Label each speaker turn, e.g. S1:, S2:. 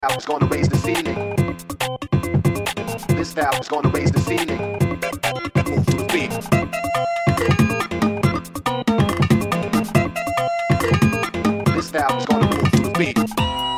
S1: is gonna raise the ceiling. This style is gonna raise the ceiling. Move to the beat. This style is gonna move to the beat.